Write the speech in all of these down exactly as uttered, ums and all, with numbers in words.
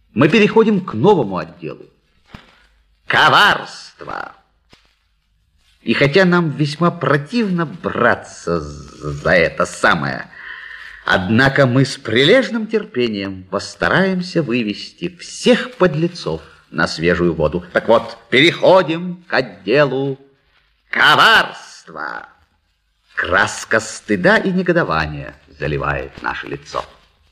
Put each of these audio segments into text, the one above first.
мы переходим к новому отделу. Коварство. И хотя нам весьма противно браться за это самое, однако мы с прилежным терпением постараемся вывести всех подлецов на свежую воду. Так вот, переходим к отделу коварства. Краска стыда и негодования заливает наше лицо.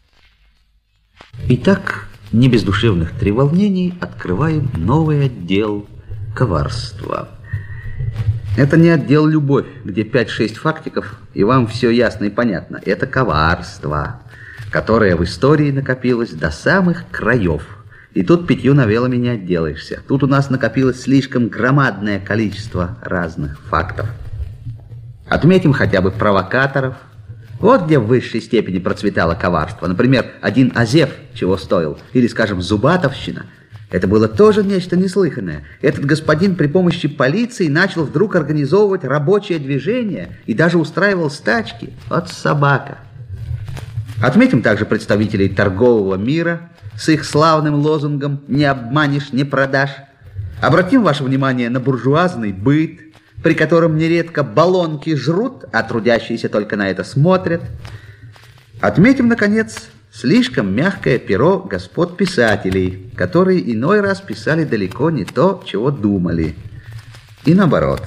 Итак, не без душевных треволнений открываем новый отдел коварства. Это не отдел любовь, где пять-шесть фактиков, и вам все ясно и понятно. Это коварство, которое в истории накопилось до самых краев. И тут пятью новеллами не отделаешься. Тут у нас накопилось слишком громадное количество разных фактов. Отметим хотя бы провокаторов. Вот где в высшей степени процветало коварство. Например, один Азеф чего стоил. Или, скажем, Зубатовщина. Это было тоже нечто неслыханное. Этот господин при помощи полиции начал вдруг организовывать рабочее движение и даже устраивал стачки. Вот собака. Отметим также представителей торгового мира с их славным лозунгом «Не обманешь, не продашь». Обратим ваше внимание на буржуазный быт, при котором нередко баллонки жрут, а трудящиеся только на это смотрят. Отметим, наконец, слишком мягкое перо господ писателей, которые иной раз писали далеко не то, чего думали. И наоборот.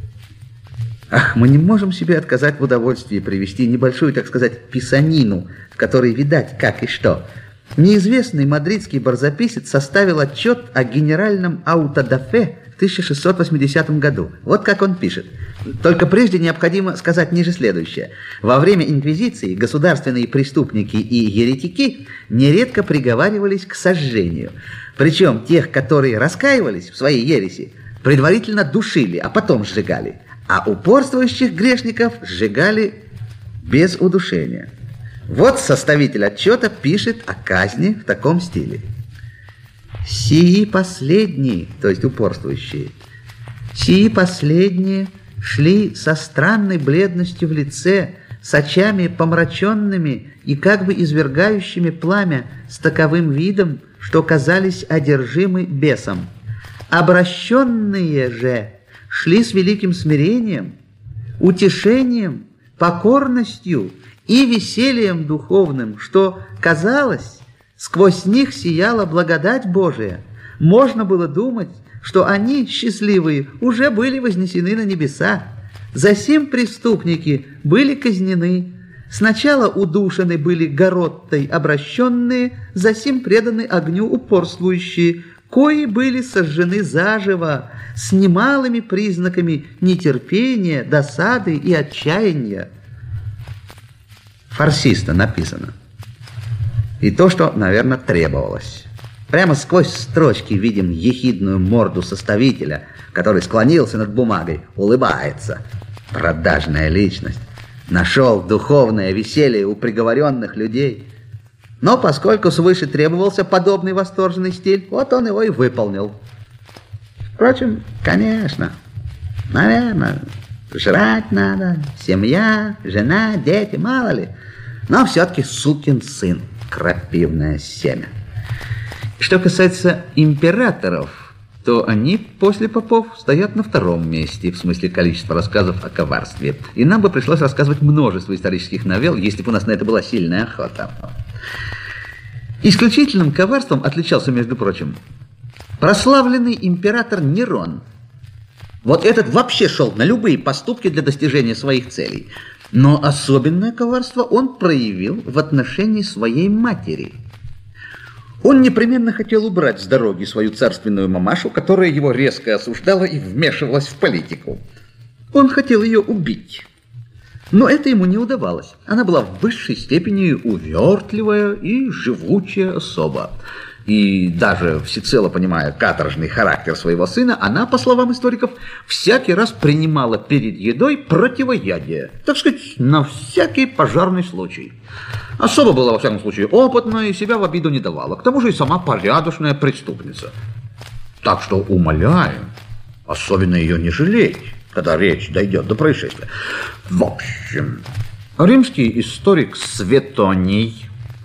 Ах, мы не можем себе отказать в удовольствии привести небольшую, так сказать, писанину, в которой видать как и что. Неизвестный мадридский барзаписец составил отчет о генеральном аутодафе в тысяча шестьсот восьмидесятом году. Вот как он пишет. Только прежде необходимо сказать ниже следующее. Во время инквизиции государственные преступники и еретики нередко приговаривались к сожжению. Причем тех, которые раскаивались в своей ереси, предварительно душили, а потом сжигали. А упорствующих грешников сжигали без удушения. Вот составитель отчета пишет о казни в таком стиле. «Сии последние, то есть упорствующие, сии последние шли со странной бледностью в лице, с очами помраченными и как бы извергающими пламя, с таковым видом, что казались одержимы бесом. Обращенные же шли с великим смирением, утешением, покорностью и весельем духовным, что, казалось, сквозь них сияла благодать Божия. Можно было думать, что они, счастливые, уже были вознесены на небеса. Засим преступники были казнены. Сначала удушены были гороттой обращенные, засим преданы огню упорствующие, кои были сожжены заживо, с немалыми признаками нетерпения, досады и отчаяния». Фарсисто написано. И то, что, наверное, требовалось. Прямо сквозь строчки видим ехидную морду составителя, который склонился над бумагой, улыбается. Продажная личность. Нашел духовное веселье у приговоренных людей. Но поскольку свыше требовался подобный восторженный стиль, вот он его и выполнил. Впрочем, конечно, наверное, жрать надо, семья, жена, дети, мало ли. Но все-таки сукин сын, крапивное семя. Что касается императоров, то они после попов стоят на втором месте в смысле количества рассказов о коварстве. И нам бы пришлось рассказывать множество исторических новелл, если бы у нас на это была сильная охота. Исключительным коварством отличался, между прочим, прославленный император Нерон. Вот этот вообще шел на любые поступки для достижения своих целей. Но особенное коварство он проявил в отношении своей матери. Он непременно хотел убрать с дороги свою царственную мамашу, которая его резко осуждала и вмешивалась в политику. Он хотел ее убить. Но это ему не удавалось. Она была в высшей степени увертливая и живучая особа. И даже всецело понимая каторжный характер своего сына, она, по словам историков, всякий раз принимала перед едой противоядие. Так сказать, на всякий пожарный случай. Особо была, во всяком случае, опытная и себя в обиду не давала. К тому же и сама порядочная преступница. Так что умоляю, особенно ее не жалеть, когда речь дойдет до происшествия. В общем, римский историк Светоний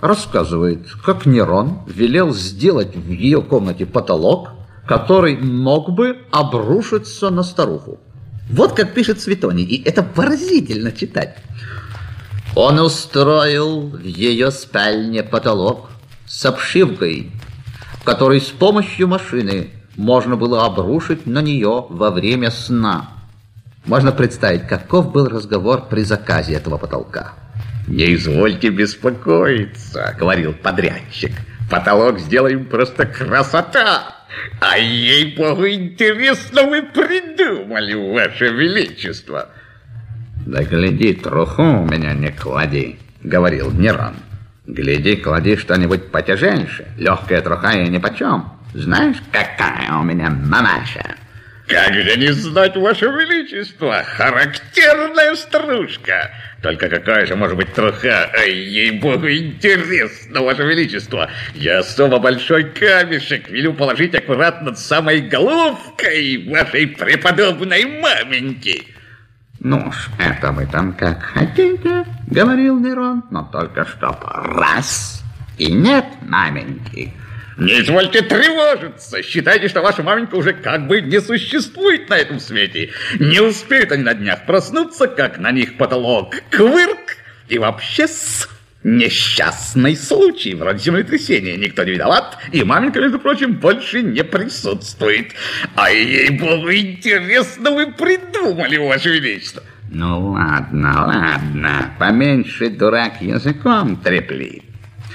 рассказывает, как Нерон велел сделать в ее комнате потолок, который мог бы обрушиться на старуху. Вот как пишет Светоний, и это поразительно читать. Он устроил в ее спальне потолок с обшивкой, который с помощью машины можно было обрушить на нее во время сна. Можно представить, каков был разговор при заказе этого потолка. «Не извольте беспокоиться», — говорил подрядчик. «Потолок сделаем просто красота! А ей-богу, интересно вы придумали, ваше величество!» «Да гляди, труху у меня не клади», — говорил Нерон. «Гляди, клади что-нибудь потяжельше. Легкая труха и нипочем. Знаешь, какая у меня мамаша?» «Как же не знать, ваше величество, характерная стружка! Только какая же может быть труха? Ай, ей-богу, интересно, ваше величество! Я особо большой камешек велю положить аккуратно над самой головкой вашей преподобной маменьки!» «Ну уж, это вы там как хотите», — говорил Нерон, «но только чтоб раз и нет маменьки». «Не извольте тревожиться! Считайте, что ваша маменька уже как бы не существует на этом свете. Не успеют они на днях проснуться, как на них потолок квырк, и вообще с несчастный случай, вроде землетрясения. Никто не виноват, и маменька, между прочим, больше не присутствует. А ей-богу, интересно вы придумали, ваше величество!» «Ну ладно, ладно, поменьше дурак языком трепли».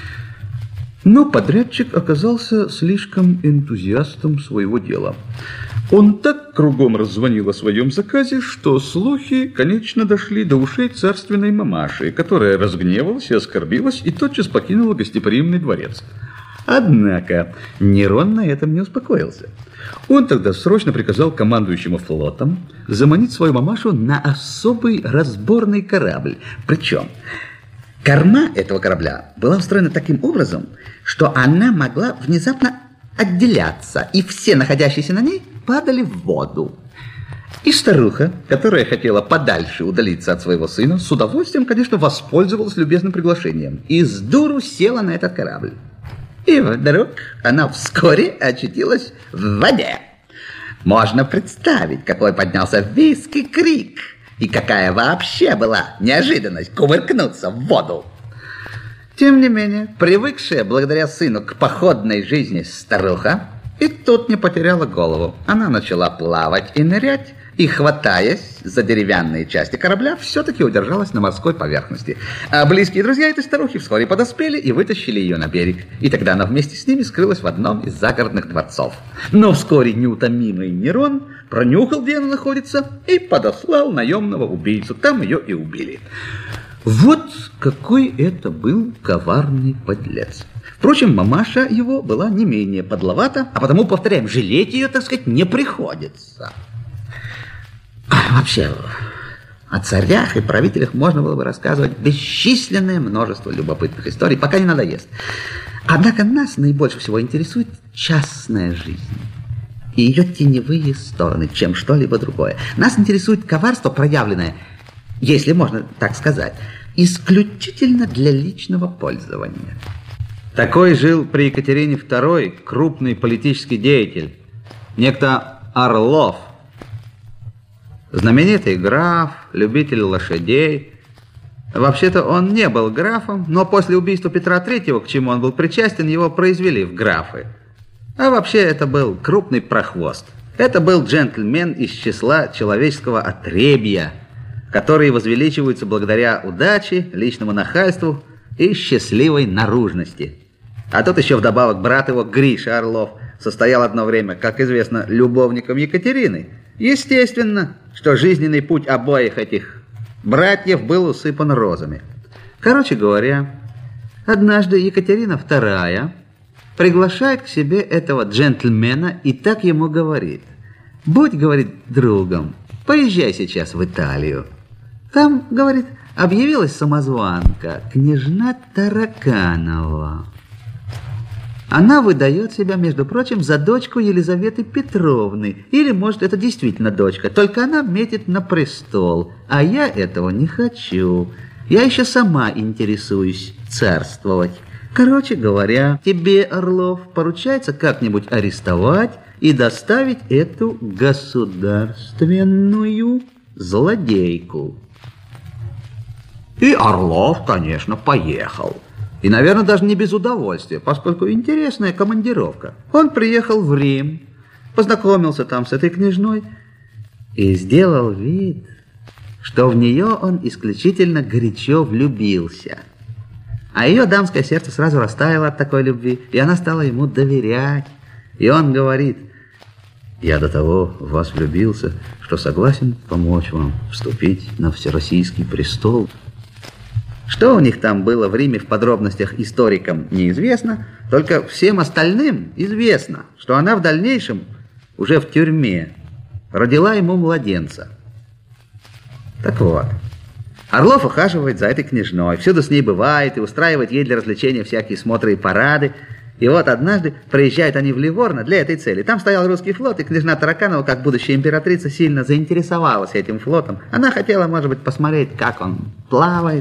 Но подрядчик оказался слишком энтузиастом своего дела. Он так кругом раззвонил о своем заказе, что слухи, конечно, дошли до ушей царственной мамаши, которая разгневалась и оскорбилась и тотчас покинула гостеприимный дворец. Однако Нерон на этом не успокоился. Он тогда срочно приказал командующему флотом заманить свою мамашу на особый разборный корабль. Причем корма этого корабля была устроена таким образом, что она могла внезапно отделяться, и все находящиеся на ней падали в воду. И старуха, которая хотела подальше удалиться от своего сына, с удовольствием, конечно, воспользовалась любезным приглашением и с дуру села на этот корабль. И вдруг она вскоре очутилась в воде. Можно представить, какой поднялся визг и крик, и какая вообще была неожиданность кувыркнуться в воду. Тем не менее, привыкшая благодаря сыну к походной жизни старуха и тут не потеряла голову. Она начала плавать и нырять, и, хватаясь за деревянные части корабля, все-таки удержалась на морской поверхности. А близкие друзья этой старухи вскоре подоспели и вытащили ее на берег. И тогда она вместе с ними скрылась в одном из загородных дворцов. Но вскоре неутомимый Нерон пронюхал, где она находится, и подослал наемного убийцу. Там ее и убили. Вот какой это был коварный подлец. Впрочем, мамаша его была не менее подловата, а потому, повторяем, жалеть ее, так сказать, не приходится. Вообще, о царях и правителях можно было бы рассказывать бесчисленное множество любопытных историй, пока не надоест. Однако нас наибольше всего интересует частная жизнь и ее теневые стороны, чем что-либо другое. Нас интересует коварство, проявленное, если можно так сказать, исключительно для личного пользования. Такой жил при Екатерине второй крупный политический деятель, некто Орлов. Знаменитый граф, любитель лошадей. Вообще-то он не был графом, но после убийства Петра третьего, к чему он был причастен, его произвели в графы. А вообще это был крупный прохвост. Это был джентльмен из числа человеческого отребья, которые возвеличиваются благодаря удаче, личному нахальству и счастливой наружности. А тут еще вдобавок брат его, Гриша Орлов, состоял одно время, как известно, любовником Екатерины. Естественно, что жизненный путь обоих этих братьев был усыпан розами. Короче говоря, однажды Екатерина вторая приглашает к себе этого джентльмена и так ему говорит: «Будь, — говорит, — другом, поезжай сейчас в Италию. Там, — говорит, — объявилась самозванка, княжна Тараканова. Она выдает себя, между прочим, за дочку Елизаветы Петровны. Или, может, это действительно дочка, только она метит на престол. А я этого не хочу. Я еще сама интересуюсь царствовать. Короче говоря, тебе, Орлов, поручается как-нибудь арестовать и доставить эту государственную злодейку. И Орлов, конечно, поехал. И, наверное, даже не без удовольствия, поскольку интересная командировка. Он приехал в Рим, познакомился там с этой княжной и сделал вид, что в нее он исключительно горячо влюбился. А ее дамское сердце сразу растаяло от такой любви, и она стала ему доверять. И он говорит: «Я до того в вас влюбился, что согласен помочь вам вступить на всероссийский престол». Что у них там было в Риме в подробностях историкам неизвестно, только всем остальным известно, что она в дальнейшем уже в тюрьме родила ему младенца. Так вот, Орлов ухаживает за этой княжной, всюду с ней бывает и устраивает ей для развлечения всякие смотры и парады. И вот однажды приезжают они в Ливорно для этой цели. Там стоял русский флот, и княжна Тараканова, как будущая императрица, сильно заинтересовалась этим флотом. Она хотела, может быть, посмотреть, как он плавает.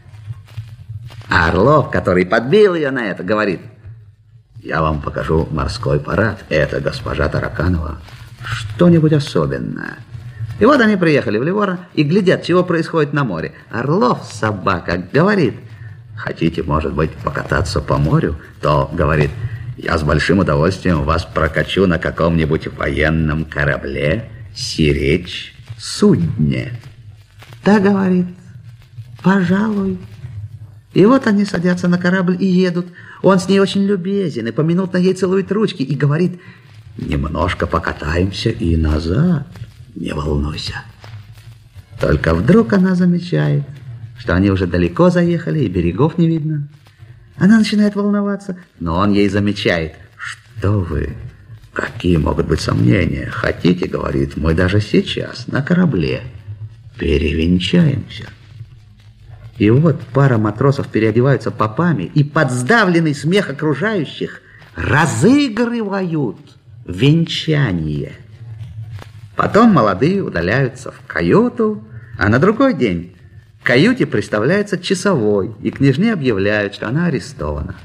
А Орлов, который подбил ее на это, говорит: «Я вам покажу морской парад. Это госпожа Тараканова. Что-нибудь особенное». И вот они приехали в Ливорно и глядят, чего происходит на море. Орлов, собака, говорит: «Хотите, может быть, покататься по морю? То, говорит, я с большим удовольствием вас прокачу на каком-нибудь военном корабле, сиречь, судне». Да, говорит, пожалуй. И вот они садятся на корабль и едут. Он с ней очень любезен и поминутно ей целует ручки и говорит: «Немножко покатаемся и назад, не волнуйся». Только вдруг она замечает, что они уже далеко заехали и берегов не видно. Она начинает волноваться, но он ей замечает: «Что вы? Какие могут быть сомнения? Хотите, — говорит, — мы даже сейчас на корабле перевенчаемся». И вот пара матросов переодеваются попами и под сдавленный смех окружающих разыгрывают венчание. Потом молодые удаляются в каюту, а на другой день к каюте представляется часовой, и княжне объявляют, что она арестована.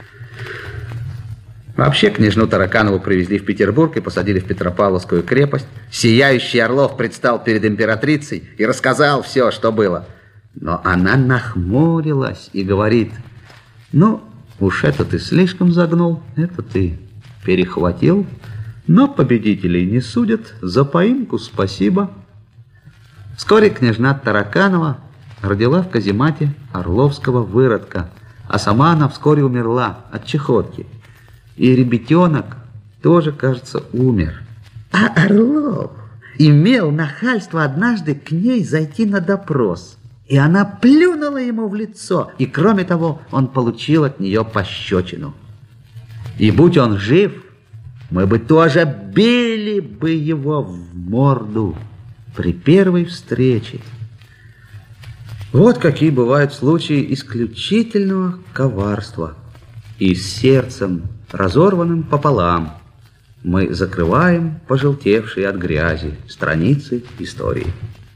Вообще княжну Тараканову привезли в Петербург и посадили в Петропавловскую крепость. Сияющий Орлов предстал перед императрицей и рассказал все, что было. Но она нахмурилась и говорит: «Ну, уж это ты слишком загнул, это ты перехватил, но победителей не судят, за поимку спасибо». Вскоре княжна Тараканова родила в каземате орловского выродка, а сама она вскоре умерла от чехотки. И ребятенок тоже, кажется, умер. А Орлов имел нахальство однажды к ней зайти на допрос. И она плюнула ему в лицо, и, кроме того, он получил от нее пощечину. И будь он жив, мы бы тоже били бы его в морду при первой встрече. Вот какие бывают случаи исключительного коварства. И с сердцем, разорванным пополам, мы закрываем пожелтевшие от грязи страницы истории.